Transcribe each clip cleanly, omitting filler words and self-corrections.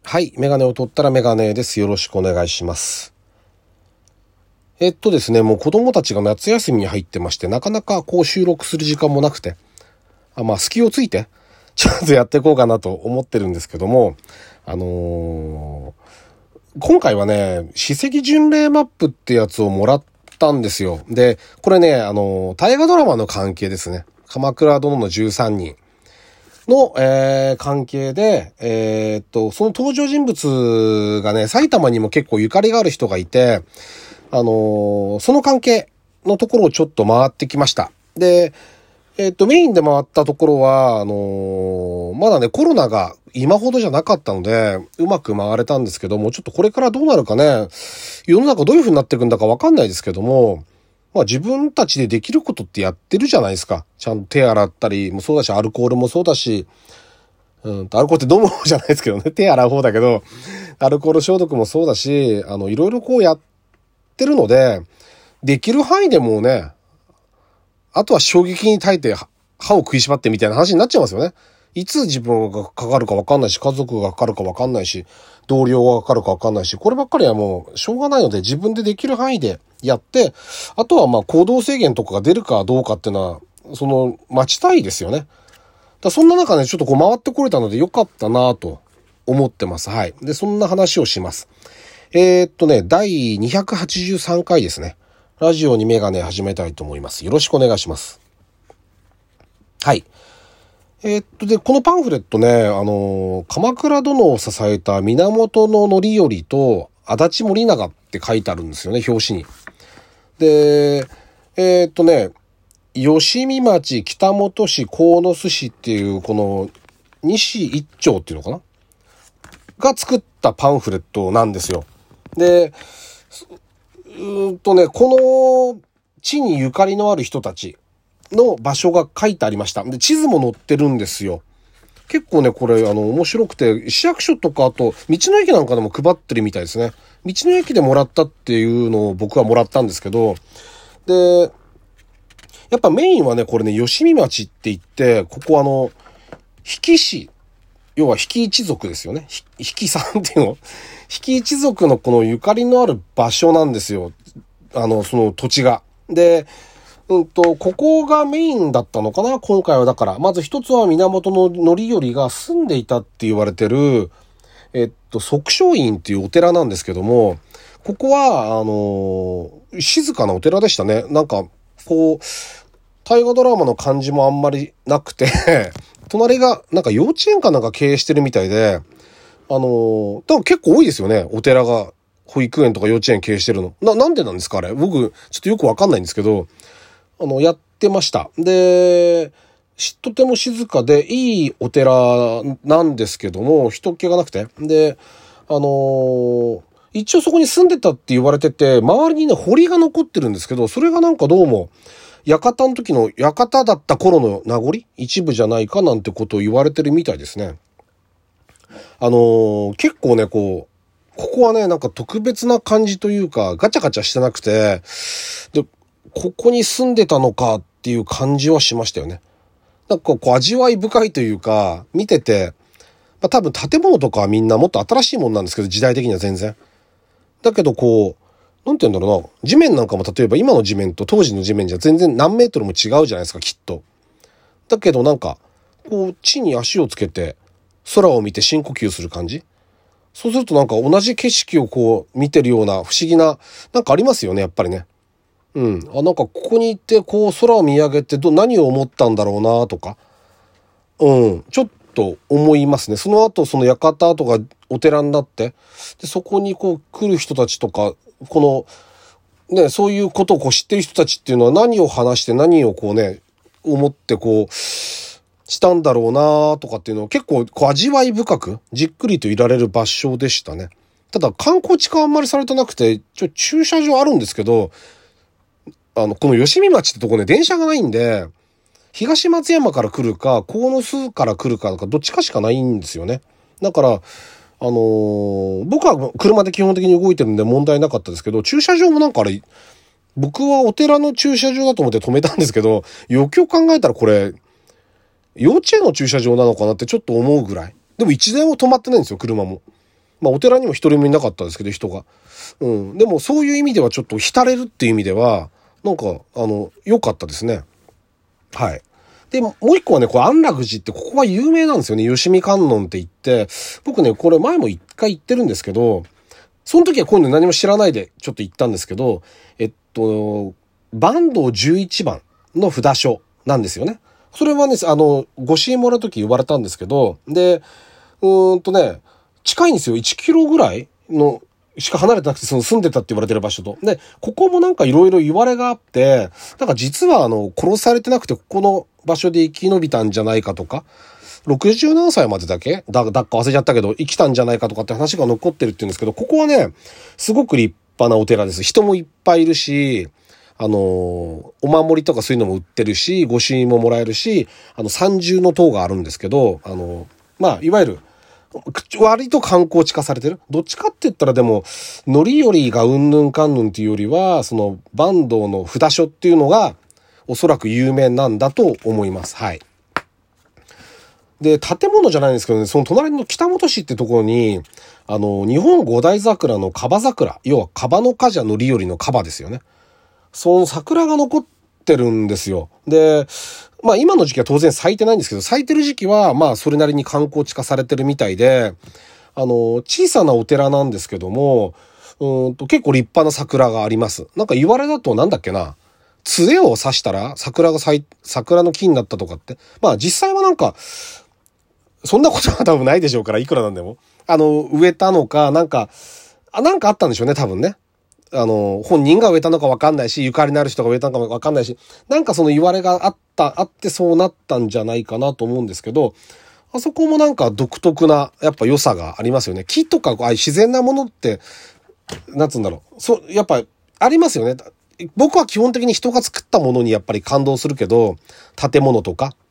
はい。メガネを取ったらメガネです。よろしくお願いします。ですね、もう子供たちが夏休みに入ってまして、なかなか収録する時間もなくて、隙をついて、ちょっとやっていこうかなと思ってるんですけども、今回はね、史跡巡礼マップってやつをもらったんですよ。で、これね、大河ドラマの関係ですね。鎌倉殿の13人。の、関係で、その登場人物がね、埼玉にも結構ゆかりがある人がいて、その関係のところをちょっと回ってきました。で、メインで回ったところは、まだね、コロナが今ほどじゃなかったので、うまく回れたんですけども、ちょっとこれからどうなるかね、世の中どういう風になっていくんだかわかんないですけども、自分たちでできることってやってるじゃないですか。ちゃんと手洗ったりもそうだし、アルコールもそうだし、アルコールって飲む方じゃないですけどね。手洗う方だけど、アルコール消毒もそうだし、いろいろやってるので、できる範囲でもうね、あとは衝撃に耐えて歯を食いしばってみたいな話になっちゃいますよね。いつ自分がかかるかわかんないし、家族がかかるかわかんないし、同僚がかかるかわかんないし、こればっかりはもうしょうがないので自分でできる範囲でやって、あとは行動制限とかが出るかどうかっていうのは、待ちたいですよね。そんな中ね、ちょっと回ってこれたのでよかったなと思ってます。はい。で、そんな話をします。第283回ですね。ラジオにメガネ始めたいと思います。よろしくお願いします。はい。で、このパンフレットね、鎌倉殿を支えた源範頼と足立守長って書いてあるんですよね、表紙に。で、吉見町、北本市、鴻巣市っていう、この、西一町っていうのかなが作ったパンフレットなんですよ。で、この地にゆかりのある人たちの場所が書いてありました。で、地図も載ってるんですよ。結構ね、これ、面白くて、市役所とか、あと、道の駅なんかでも配ってるみたいですね。道の駅でもらったっていうのを僕はもらったんですけど、で、やっぱメインはね、これね、吉見町って言って、ここ比企氏、要は比企一族ですよね。比企さんっていうの。比企一族のこのゆかりのある場所なんですよ。その土地が。で、ここがメインだったのかな今回はだから。まず一つは源範頼が住んでいたって言われてる、即正院っていうお寺なんですけども、ここは、静かなお寺でしたね。なんか、大河ドラマの感じもあんまりなくて、隣がなんか幼稚園かなんか経営してるみたいで、多分結構多いですよね。お寺が保育園とか幼稚園経営してるの。なんでなんですかあれ。僕、ちょっとよくわかんないんですけど、やってました。で、とても静かでいいお寺なんですけども、人気がなくて。で、一応そこに住んでたって言われてて、周りにね、堀が残ってるんですけど、それがなんかどうも、館の時の館だった頃の名残一部じゃないかなんてことを言われてるみたいですね。結構ね、ここはね、なんか特別な感じというか、ガチャガチャしてなくて、で、ここに住んでたのかっていう感じはしましたよね。なんか味わい深いというか、見てて、多分建物とかはみんなもっと新しいもんなんですけど、時代的には全然。だけどなんて言うんだろうな。地面なんかも例えば今の地面と当時の地面じゃ全然何メートルも違うじゃないですか、きっと。だけどなんか、地に足をつけて、空を見て深呼吸する感じ。そうするとなんか同じ景色を見てるような不思議な、なんかありますよね、やっぱりね。うん。なんかここに行って空を見上げて何を思ったんだろうなとか。うん。ちょっと思いますね。その後その館とかお寺になって、で、そこに来る人たちとか、そういうことを知ってる人たちっていうのは何を話して何を思ってしたんだろうなとかっていうのを結構味わい深くじっくりといられる場所でしたね。ただ観光地化はあんまりされてなくて、駐車場あるんですけど、この吉見町ってとこね、電車がないんで、東松山から来るか、鴻巣から来るかどっちかしかないんですよね。だから、僕は車で基本的に動いてるんで問題なかったですけど、駐車場もなんかあれ、僕はお寺の駐車場だと思って止めたんですけど、よくよく考えたらこれ、幼稚園の駐車場なのかなってちょっと思うぐらい。でも一台も止まってないんですよ、車も。 まあお寺にも一人もいなかったですけど、人が。でもそういう意味ではちょっと浸れるっていう意味では、なんか、良かったですね。はい。で、もう一個はね、これ安楽寺ってここは有名なんですよね。吉見観音って言って、僕ね、これ前も一回行ってるんですけど、その時はこういうの何も知らないでちょっと行ったんですけど、坂東11番の札所なんですよね。それはね、ご支援もらう時言われたんですけど、で、近いんですよ。1キロぐらいの、しか離れてなくて、その住んでたって言われてる場所と。で、ここもなんかいろいろ言われがあって、なんか実は殺されてなくて、ここの場所で生き延びたんじゃないかとか、60何歳までだけだか忘れちゃったけど、生きたんじゃないかとかって話が残ってるって言うんですけど、ここはね、すごく立派なお寺です。人もいっぱいいるし、お守りとかそういうのも売ってるし、御朱印ももらえるし、三重の塔があるんですけど、いわゆる、割と観光地化されてる。どっちかって言ったらでも、乗り降りがうんぬんかんぬんっていうよりは、その、坂東の札所っていうのが、おそらく有名なんだと思います。はい。で、建物じゃないんですけどね、その隣の北本市ってところに、日本五大桜のカバ桜、要はカバの花じゃ乗り降りのカバですよね。その桜が残ってるんですよ。で、まあ今の時期は当然咲いてないんですけど、咲いてる時期はまあそれなりに観光地化されてるみたいで、小さなお寺なんですけども、結構立派な桜があります。なんか言われだとなんだっけな、杖を刺したら桜の木になったとかって。まあ実際はなんか、そんなことは多分ないでしょうから、いくらなんでも。植えたのか、なんかあったんでしょうね、多分ね。本人が植えたのか分かんないし、ゆかりのある人が植えたのか分かんないし、なんかその言われがあってそうなったんじゃないかなと思うんですけど、あそこもなんか独特な、やっぱ良さがありますよね。木とか、自然なものって、なんつうんだろう。やっぱ、ありますよね。僕は基本的に人が作ったものにやっぱり感動するけど、建物とか、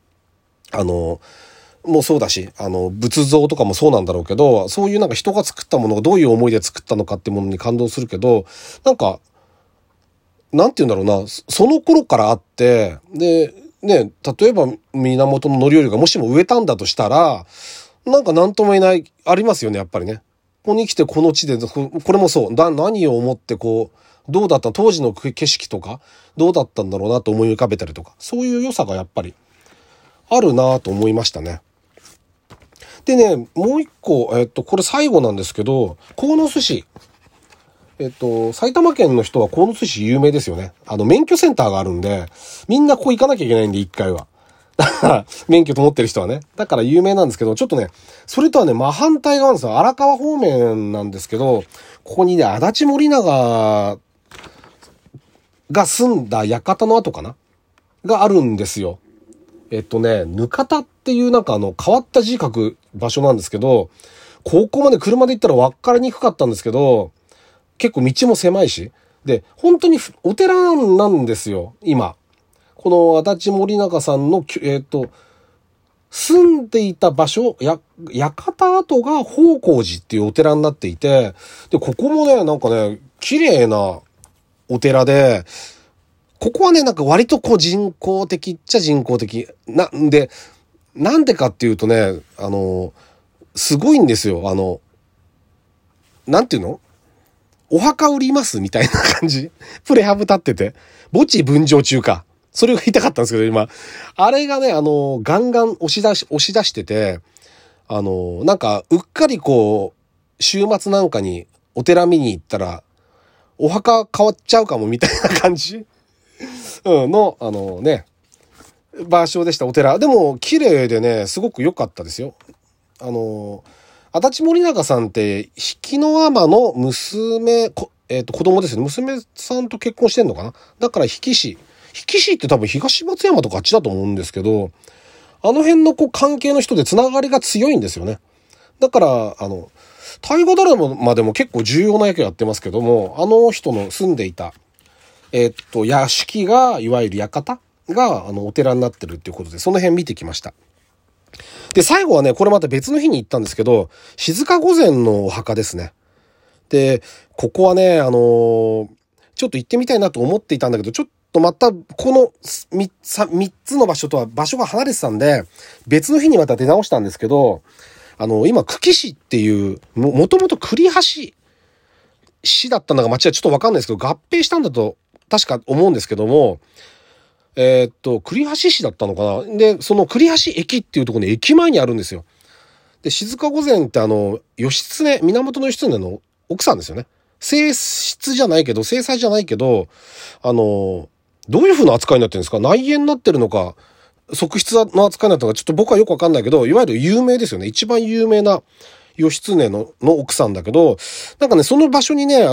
もうそうだし、仏像とかもそうなんだろうけど、そういうなんか人が作ったものがどういう思いで作ったのかってものに感動するけど、なんか、なんて言うんだろうな、その頃からあって、で、ね、例えば源頼頼がもしも植えたんだとしたら、なんか何とも言えない、ありますよね、やっぱりね。ここに来てこの地で、これもそう、何を思ってこう、どうだった当時の景色とか、どうだったんだろうなと思い浮かべたりとか、そういう良さがやっぱりあるなと思いましたね。でね、もう一個、これ最後なんですけど、鴻巣市。埼玉県の人は鴻巣市有名ですよね。免許センターがあるんで、みんなここ行かなきゃいけないんで、一回は。だから、免許と持ってる人はね。だから有名なんですけど、ちょっとね、それとはね、真反対側なんですよ。荒川方面なんですけど、ここにね、足立森長が住んだ館の跡かながあるんですよ。ぬかたっていうなんか変わった字書く場所なんですけど、ここまで車で行ったら分かりにくかったんですけど、結構道も狭いし。で、本当にお寺なんですよ、今。この足立森永さんの、住んでいた場所、館跡が宝光寺っていうお寺になっていて、で、ここもね、なんかね、綺麗なお寺で、ここはね、なんか割とこう人工的っちゃ人工的。なんでかっていうとね、すごいんですよ。なんていうの？お墓売りますみたいな感じ。プレハブ立ってて。墓地分譲中か。それが言いたかったんですけど、今。あれがね、ガンガン押し出してて、なんか、うっかりこう、週末なんかにお寺見に行ったら、お墓変わっちゃうかもみたいな感じの、場所でした、お寺。でも、綺麗でね、すごく良かったですよ。足立森永さんって、引野天の娘、子供ですよね。娘さんと結婚してんのかな。だから、比企市って多分東松山とかあっちだと思うんですけど、あの辺のこう関係の人でつながりが強いんですよね。だから、大河ドラマでも結構重要な役やってますけども、あの人の住んでいた、屋敷が、いわゆる館が、お寺になってるっていうことで、その辺見てきました。で、最後はね、これまた別の日に行ったんですけど、静御前のお墓ですね。で、ここはね、ちょっと行ってみたいなと思っていたんだけど、ちょっとまた、この3つの場所とは場所が離れてたんで、別の日にまた出直したんですけど、 今、久喜市っていう、もともと栗橋市だったのが町はちょっとわかんないですけど、合併したんだと確か思うんですけども、栗橋市だったのかな。で、その栗橋駅っていうところに駅前にあるんですよ。で、静御前って義経、源義経の奥さんですよね。正室じゃないけど、正妻じゃないけど、どういう風な扱いになってるんですか？内縁になってるのか、側室の扱いになったのか、ちょっと僕はよくわかんないけど、いわゆる有名ですよね。一番有名な義経の奥さんだけど、なんかね、その場所にね、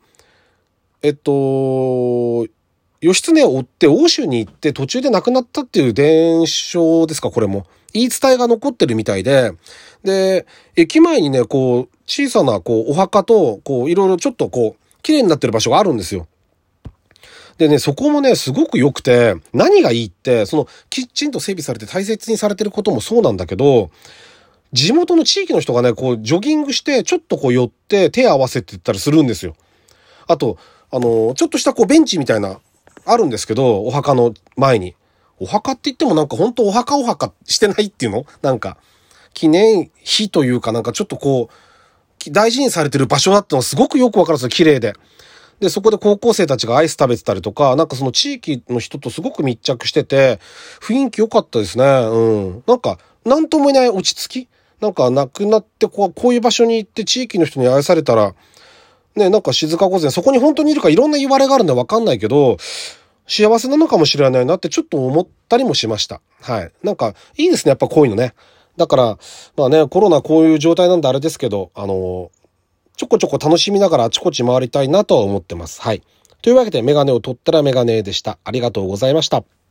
義経を追って欧州に行って途中で亡くなったっていう伝承ですか、これも。言い伝えが残ってるみたいで、で、駅前にね、こう、小さな、こう、お墓と、こう、いろいろちょっとこう、綺麗になってる場所があるんですよ。でね、そこもね、すごく良くて、何がいいって、きっちんと整備されて大切にされてることもそうなんだけど、地元の地域の人がね、こう、ジョギングして、ちょっとこう寄って、手合わせてったりするんですよ。あと、ちょっとしたこう、ベンチみたいな、あるんですけど、お墓の前に。お墓って言ってもなんか本当お墓してないっていうの？なんか、記念碑というかなんかちょっとこう、大事にされてる場所だってのはすごくよくわかるんですよ、綺麗で。で、そこで高校生たちがアイス食べてたりとか、なんかその地域の人とすごく密着してて、雰囲気良かったですね。うん。なんか、なんともいない落ち着き？なんか亡くなってこういう場所に行って地域の人に愛されたら、ね、なんか静御前、そこに本当にいるかいろんな言われがあるんでわかんないけど、幸せなのかもしれないなってちょっと思ったりもしました。はい。なんか、いいですね、やっぱこういうのね。だから、まあね、コロナこういう状態なんであれですけど、ちょこちょこ楽しみながらあちこち回りたいなとは思ってます。はい。というわけで、メガネを取ったらメガネでした。ありがとうございました。